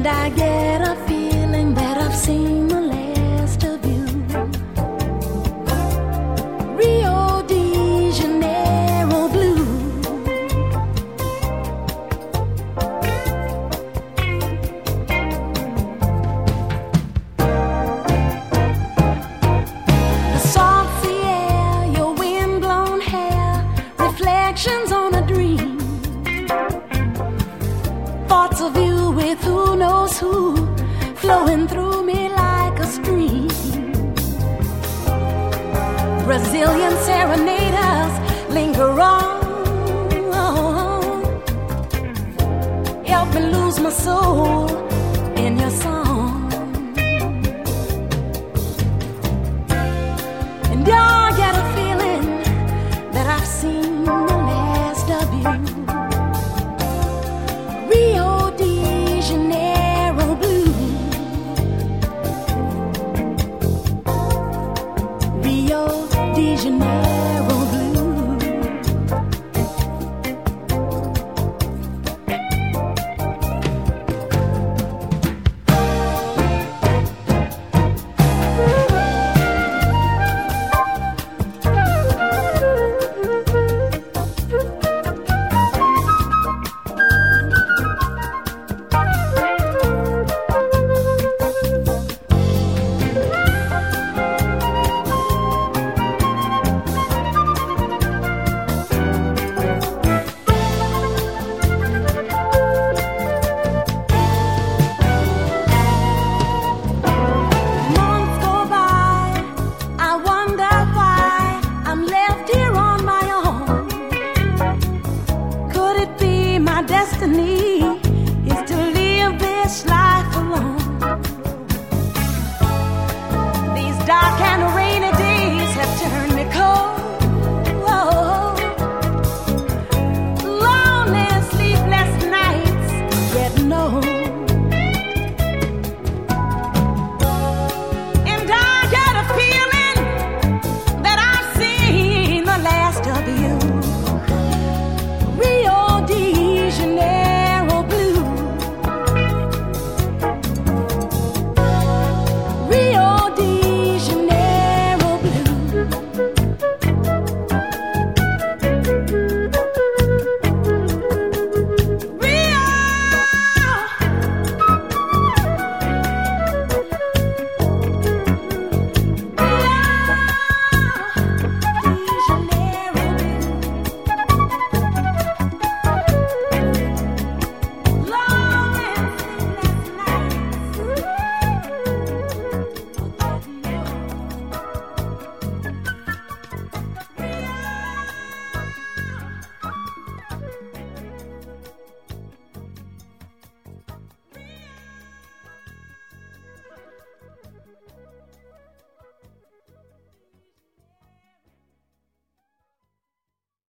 And I get a feeling that I've seen the last of you. Rio de Janeiro blue. The salty air, your wind-blown hair, reflections on a dream. Thoughts of you with who knows who, flowing through me like a stream. Brazilian serenaders linger on. Help me lose my soul in your song. And I get a feeling that I've seen the last of you. Rio de Janeiro blue. Rio de Janeiro blue. Months go by, I wonder why I'm left here on my own. Could it be my destiny is to live this life